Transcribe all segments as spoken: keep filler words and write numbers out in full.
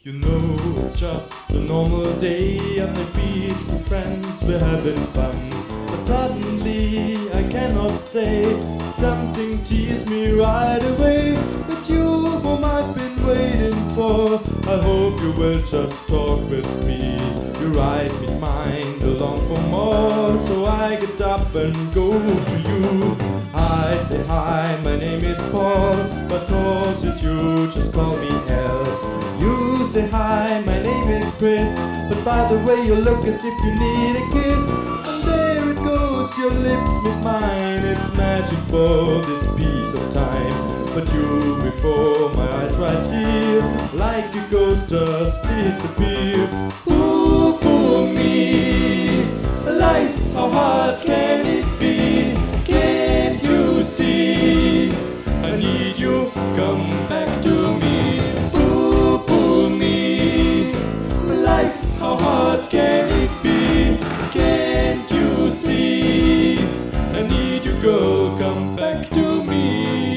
You know it's just a normal day at the beach with friends, we're having fun. But suddenly I cannot stay, something tears me right away. It's you whom I've been waiting for, I hope you will just talk with me. Your eyes meet mine, they long for more, so I get up and go to you. I say hi, my name is Paul, but cause it's you, just call me L. You say hi, my name is Chris, but by the way you look as if you need a kiss. And there it goes, your lips meet mine, it's magic for this piece of time. But you before my eyes right here, like a ghost just disappear. Ooh, ooh, me, life, how hard can it be? Can't you see? I need you, come back to me. Ooh, ooh, me, life, how hard can it be? Can't you see? I need you, girl, come back to me.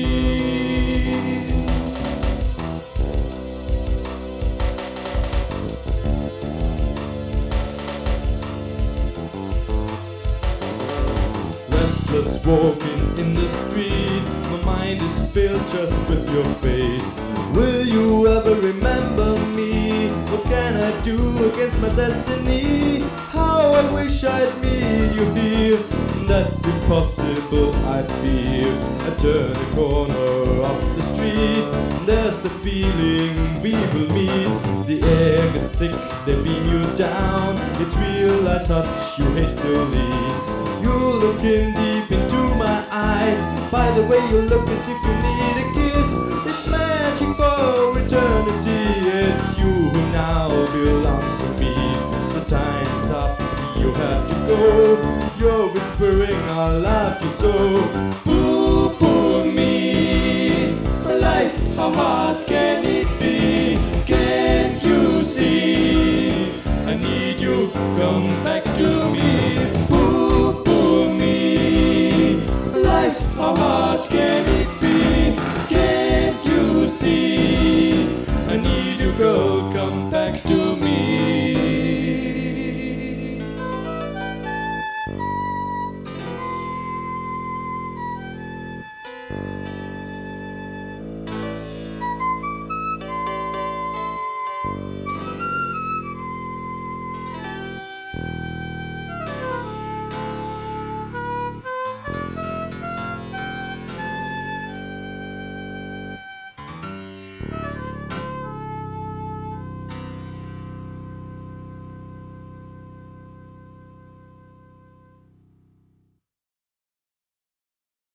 Restless walking in the street, my mind is filled just with your face. Will you ever remember me? What can I do against my destiny? How I wish I'd meet you here. That's impossible, I fear. I turn the corner of the street, there's the feeling we will meet. The air gets thick, they beam you down. It's real, I touch you hastily. You're looking deep into my eyes, by the way you look as if you need a kiss. It's magic for eternity, it's you who now belongs to me. The time's up, you have to go. You're whispering I love you so.